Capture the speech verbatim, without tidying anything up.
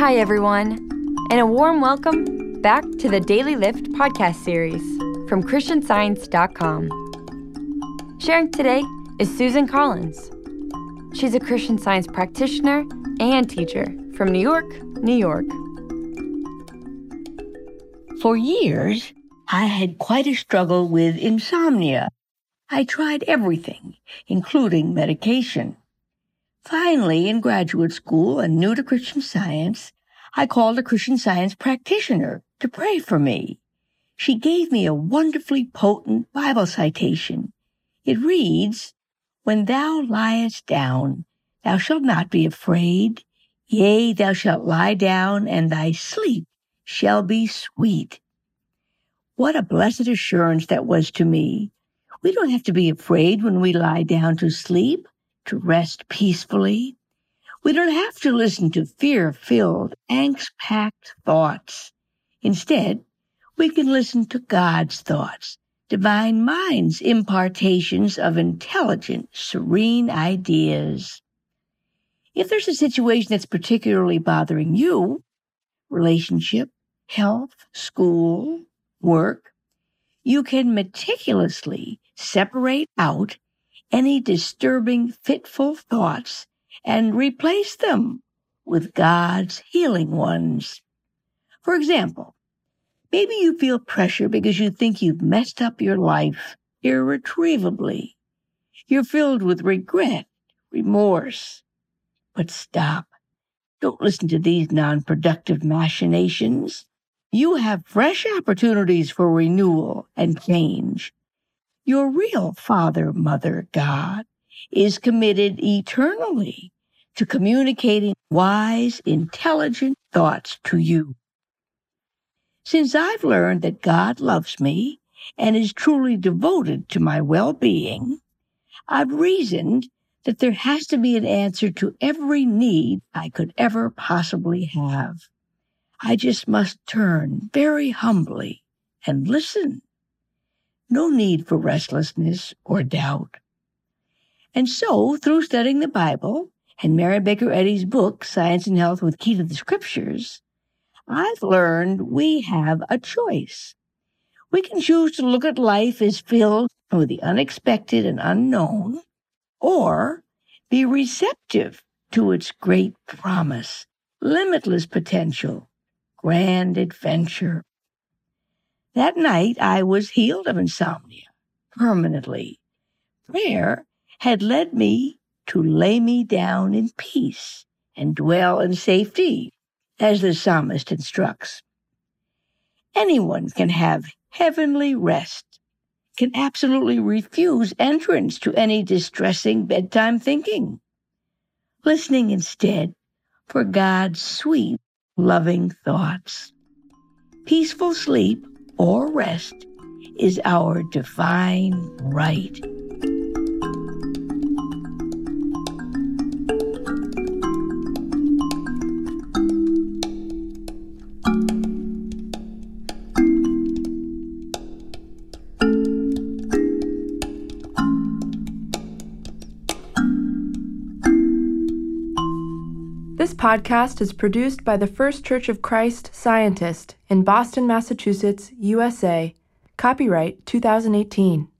Hi, everyone, and a warm welcome back to the Daily Lift podcast series from Christian Science dot com. Sharing today is Susan Collins. She's a Christian Science practitioner and teacher from New York, New York. For years, I had quite a struggle with insomnia. I tried everything, including medication. Finally, in graduate school and new to Christian Science, I called a Christian Science practitioner to pray for me. She gave me a wonderfully potent Bible citation. It reads, "When thou liest down, thou shalt not be afraid. Yea, thou shalt lie down, and thy sleep shall be sweet." What a blessed assurance that was to me. We don't have to be afraid when we lie down to sleep, to rest peacefully. We don't have to listen to fear-filled, angst-packed thoughts. Instead, we can listen to God's thoughts, divine mind's impartations of intelligent, serene ideas. If there's a situation that's particularly bothering you, relationship, health, school, work, you can meticulously separate out any disturbing, fitful thoughts and replace them with God's healing ones. For example, maybe you feel pressure because you think you've messed up your life irretrievably. You're filled with regret, remorse. But stop. Don't listen to these non-productive machinations. You have fresh opportunities for renewal and change. Your real Father, Mother, God, is committed eternally to communicating wise, intelligent thoughts to you. Since I've learned that God loves me and is truly devoted to my well-being, I've reasoned that there has to be an answer to every need I could ever possibly have. I just must turn very humbly and listen. No need for restlessness or doubt. And so, through studying the Bible and Mary Baker Eddy's book, Science and Health with Key to the Scriptures, I've learned we have a choice. We can choose to look at life as filled with the unexpected and unknown, or be receptive to its great promise, limitless potential, grand adventure. That night, I was healed of insomnia, permanently. Prayer had led me to lay me down in peace and dwell in safety, as the psalmist instructs. Anyone can have heavenly rest, can absolutely refuse entrance to any distressing bedtime thinking, listening instead for God's sweet, loving thoughts. Peaceful sleep or rest is our divine right. This podcast is produced by the First Church of Christ Scientist in Boston, Massachusetts, U S A. Copyright two thousand eighteen.